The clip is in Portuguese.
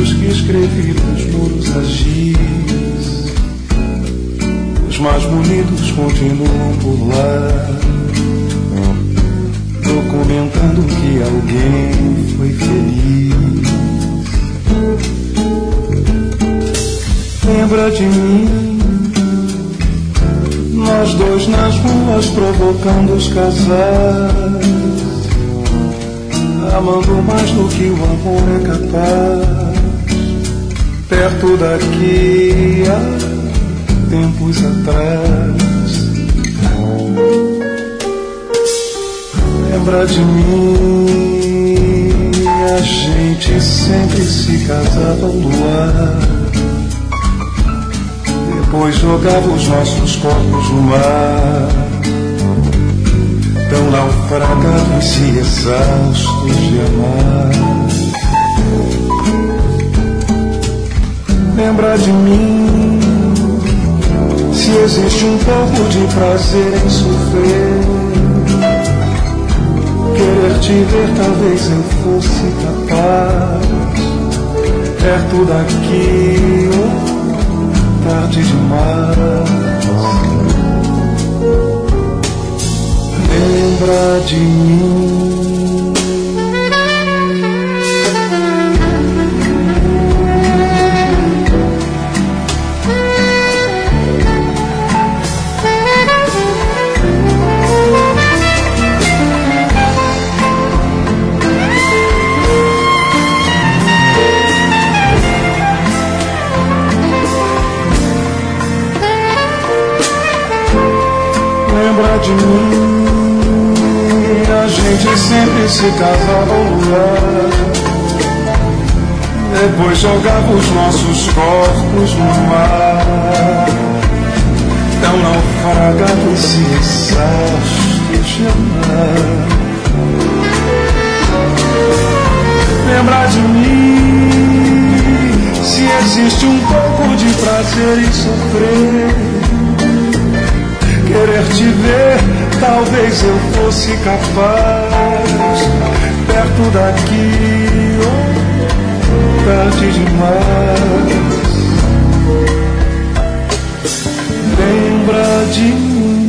versos que escrevi nos muros a giz. Os mais bonitos continuam por lá, documentando que alguém foi feliz. Lembra de mim, nós dois nas ruas provocando os casais, amando mais do que o amor é capaz. Perto daqui há tempos atrás. Lembra de mim, a gente sempre se casava ao luar, depois jogava os nossos corpos no mar, tão naufragados e exaustos de amar. Lembra de mim, se existe um pouco de prazer em sofrer, querer te ver talvez eu fosse capaz. Perto daqui, tarde demais. Lembra de mim. Lembra de mim, a gente sempre se casava ao luar, depois jogava os nossos corpos no mar, tão naufragados e exaustos de amar. Lembra de mim, se existe um pouco de prazer em sofrer, querer te ver, talvez eu fosse capaz. Perto daqui, tarde demais. Lembra de mim.